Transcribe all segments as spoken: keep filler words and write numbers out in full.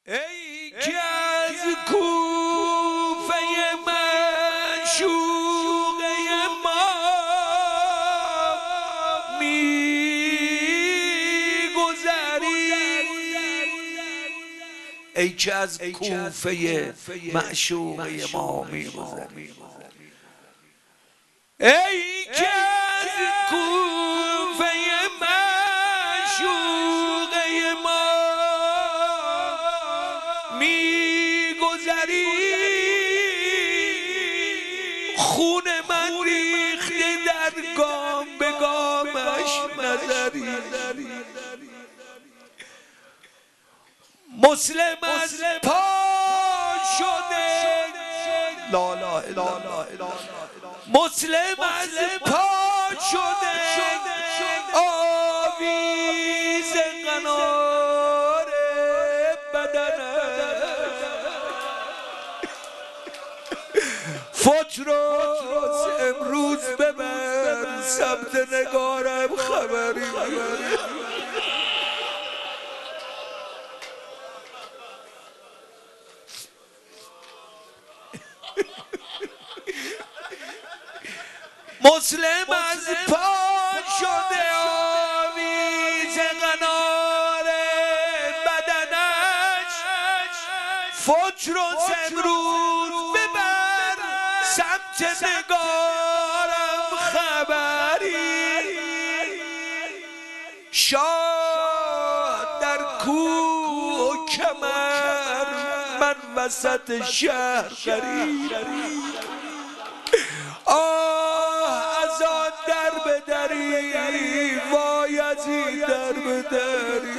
ای که از کوفه معشوقه ما میگذری، ای که از کوفه معشوقه ما میگذری، ای که از کوفه معشوقه ما میگذری، خون من ریخته در گام به گامش نظری، مسلم از پا شده، لا لا لا لا، مسلم از پا شده آویز قنار بدنش، فتراس امروز ببر ثبت نگارم خبری، مسلم از پا شده آویز قنار بدنش، فتراس امروز ببر سمت نگارم خبری، شاد در کوه و کمر من وسط شهر غریب، آه از آن در بدری، وای از این در بدری،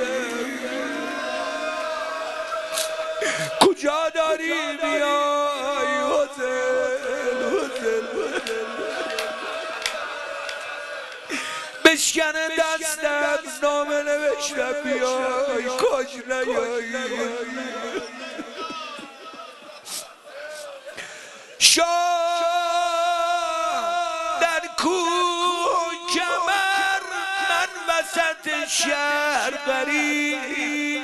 کجا داری بیای هتل هتل بشکنه دستم نامه نوشتم بیای کاش نیایی، شاه در کوه کمر من وسط شهر غریب،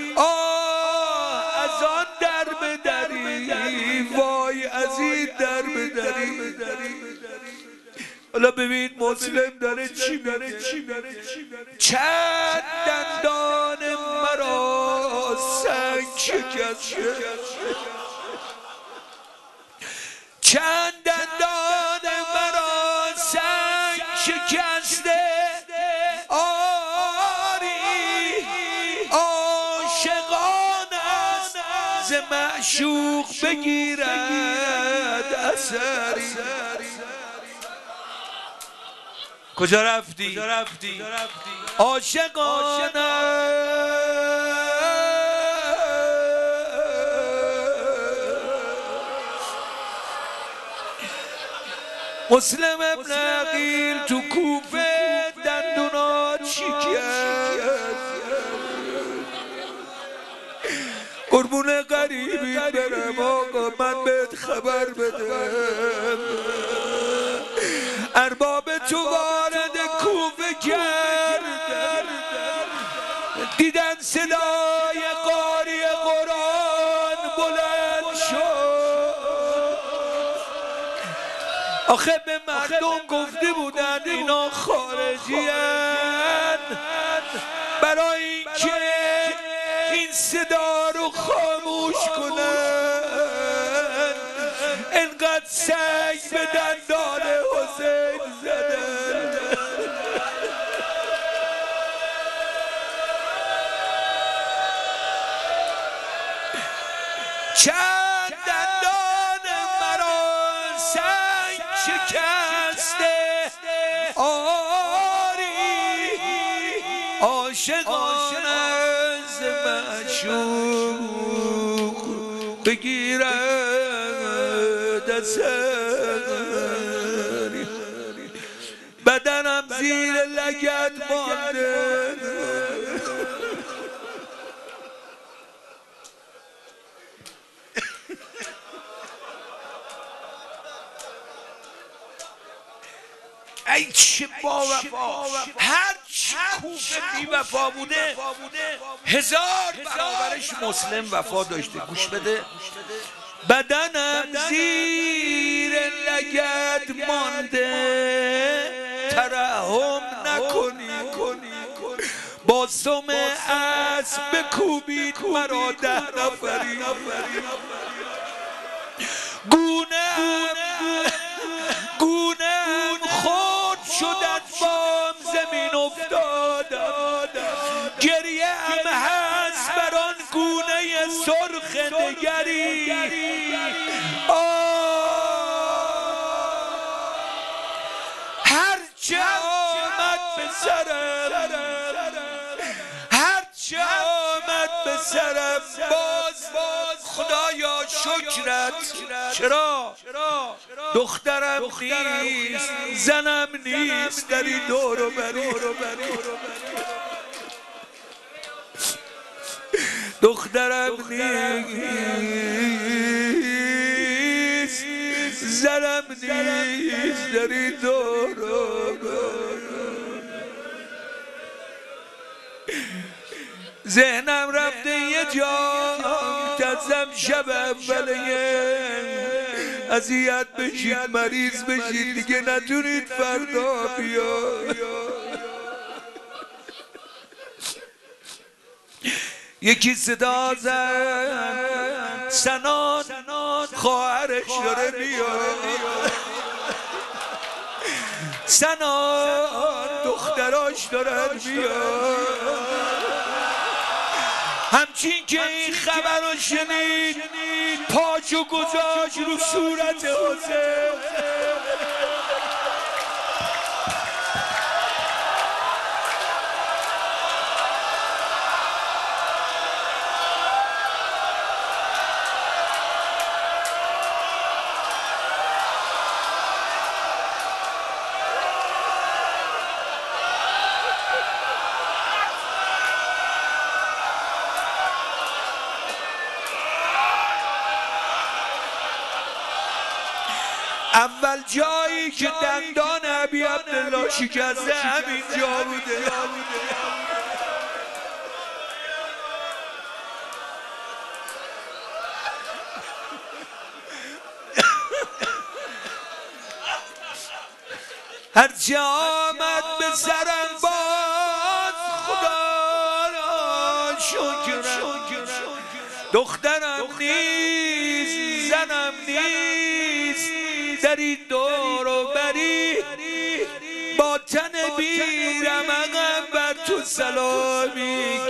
آه از آن در بدری، وای از این در بدری. حالا ببین مسلم داره چی میگه، چند دندان مرا سنگ شکسته، چند دندان مرا سنگ شکسته، آری عاشقان است ز معشوق بگیرد اثری. کجا رفتی؟ عاشقان مسلم ابن عقیل تو کوفه دندونات شکست، قربون غریبی برم آقا من بهت خبر بدم، ارباب تو وارد کوفه کردن، دیدن صدای قاری قرآن بلند شد، آخه به مردم گفته بودن اینا خارجی‌اند، برای اینکه این صدا رو خاموش کنن انقدر سنگ به دندان حسین زدن. چند دندان مرا سنگ شکسته، آری عاشقان از معشوق بگیرد اثری، بدنم زیر لگد مانده، ای چه با وفا، هر چی کوفه بی وفا بوده هزار برابرش مسلم وفا داشته. گوش بده. بدنم زیر لگد مانده ترحم نکنی، با سم اسب بکوبید مرا ده نفری. گونم گونم خود شدت بام زمین افتادم، گریه ام هست بر آن گونه سرخ دگری. هرچه آمد به سرم، هرچه آمد به سرم باز خدایا شکرت. چرا؟ دخترم نیست، زنم نیست در این دور و بری. دخترم نیست، زنم نیست در این دور و بری. ذهنم رفته یه جا تزم شب اوله اذیت بشید، مریض بشید، دیگه نتونید فردا بیا. یکی صدا زد سنان خواهرش داره میاد، سنان دختراش دارن میاد. همچین که این خبر رو شنید پاچو گذاشت رو صورت حسین. اول جایی که دندان ابی عبدالله شکسته همین جا بوده. هرچه آمد به سرم باز خدا را شکرم. دخترم نیست، زنم نیست در این دور و بری. با تن بیرم عقب بر تو سلامی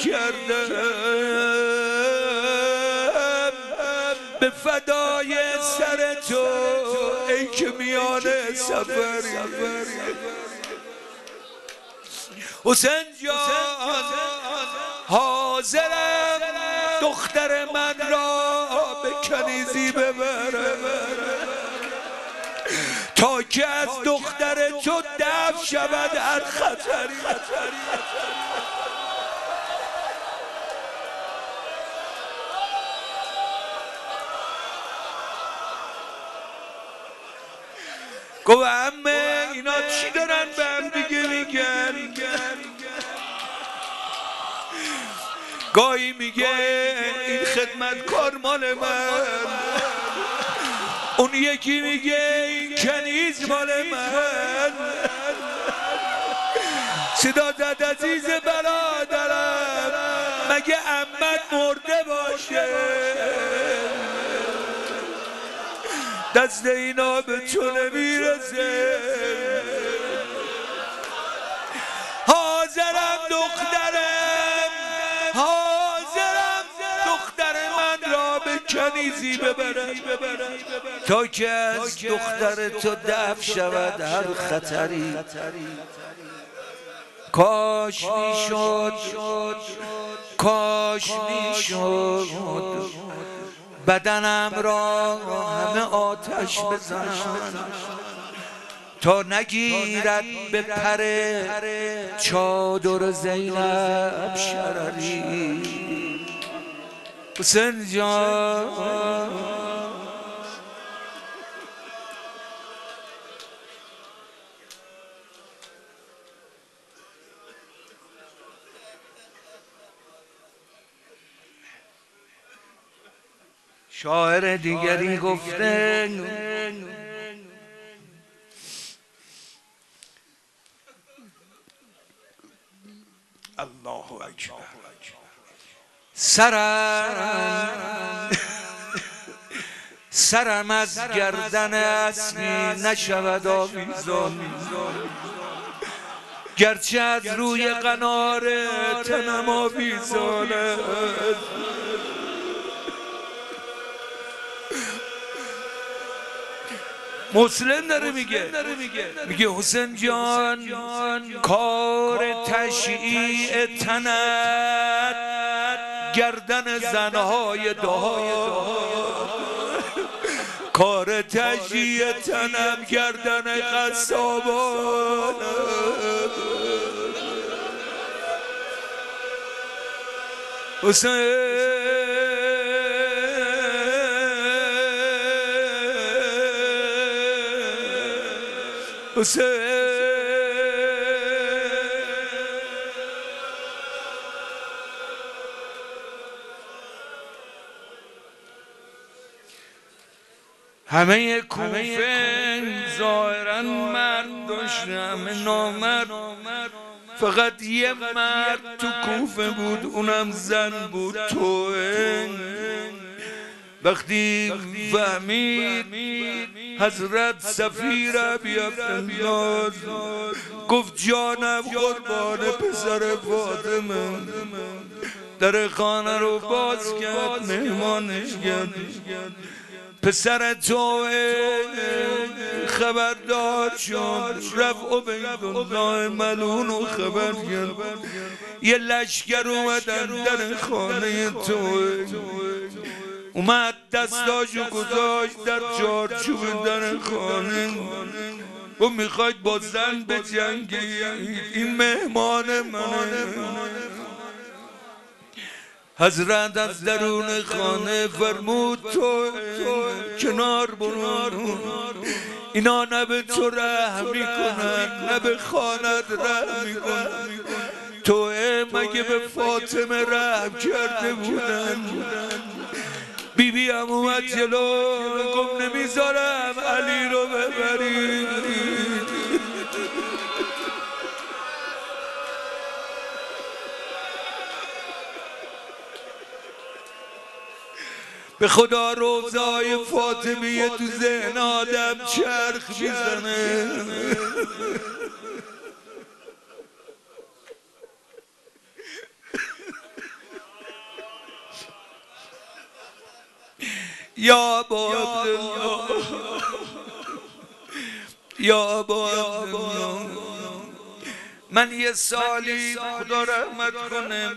کردم، به فدای سر تو ای که میان سفری. حسین جان حاضرم دختر من را به کنیزی ببرم تا که از دختر تو دفع شود هر خطری. گفت عمه اینا چی دارن به هم دیگه میگن؟ گاهی میگه این خدمتکار مال من، اون یکی میگه این کنیز مال من. صدا زد عزیز برادرم مگه عمت مرده باشه؟ دست اینا به تو نمیرسه. حاضرم دخترم، حاضرم دختر من را به کنیزی ببرم تا که از دختر تو دفع شود هر خطری. کاش میشد، کاش میشد بدنم را همه آتش بزنم تا نگیرد به پر چادر زینب شرری. حسین جان شاعر دیگری گفته الله اکبر سرم سرم از گردن اسبی نشود آویزان گرچه از روی قنار تنم آویزاند مسلم داره میگه میگه حسین جان کار تشییع تنت گردن زنهای دهات کار تشییع تنم گردن قصابان حسین حسین همه کوفه ظاهرا مرد داشت همه نامرد فقط یه مرد تو کوفه بود اونم زن بود توئه وقتی فهمید حضرت سفیر ابی عبدالله گفت جانم قربان پسر فاطمه در خانه رو باز کرد مهمانش کرد پسر توئه خبردار شد رفت عبیدالله ملعون و خبر کرد یه لشکر اومدن در خانه توئه اومد دستاشو گذاشت در چارچوب در خانه و میخواید با زن بجنگید این مهمان منه حضرت از درون خانه فرمود تو کنار برو اینا نه به تو رحم میکنن نه به خانت رحم میکنن تو مگه به فاطمه رحم کرده بودن بی بی هم اومد جلو گفت نمیذارم علی رو ببرید به خدا روضای فاطمیه تو ذهن آدم چرخ میزنه یا ابا عبدالله یا ابا عبدالله من یه سالی خدا رحمت کنه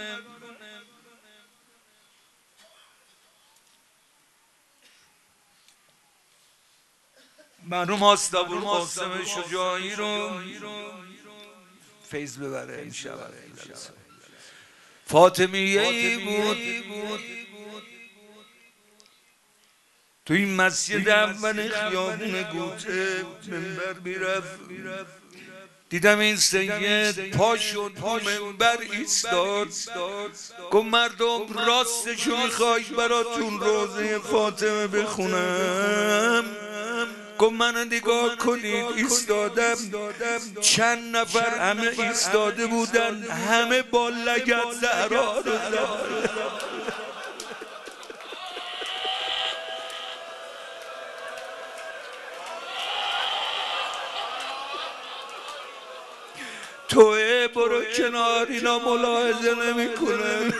مرحوم آستابور قاسم شجاعی رو فیض ببره انشاءالله فاطمیه‌ای بود تو این مسجد اول خیابون گوته منبر میرفت دیدم این سید پا شد منبر ایستاد گفت مردم راستشو میخواید براتون روزه فاطمه بخونم گفت من نگاه کنید ایستادم چند نفر همه ایستاده بودن همه با لگد زهرا رو زدن توئه برو کنار اینا ملاحظه نمی کنه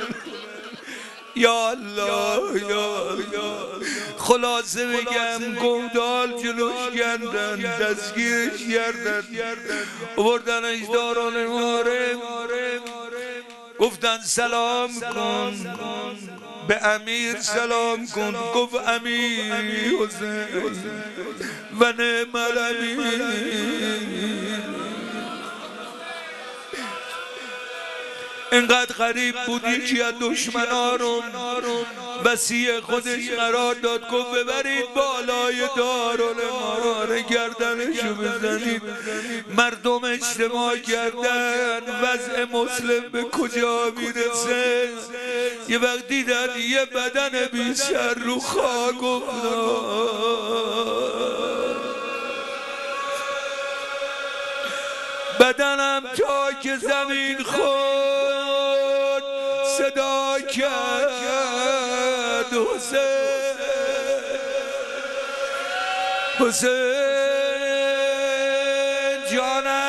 یا الله یا الله خلاصه بگم گودال جلوش گردن دستگیرش گردن بردنش داران ماره گفتن سلام کن به امیر سلام کن گفت امیر حسین و نعم الامیر اینقدر غریب بود یکی از دشمنا رو وصی خودش قرار داد که ببرید بالای دارالاماره گردنشو بزنید. مردم اجتماع کردن وضع مسلم به کجا میرسه. یه وقت دیدن یه بدن بی سر رو خاک افتاد، بدنم تا که زمین خورد صدا کرد حسین حسین جانم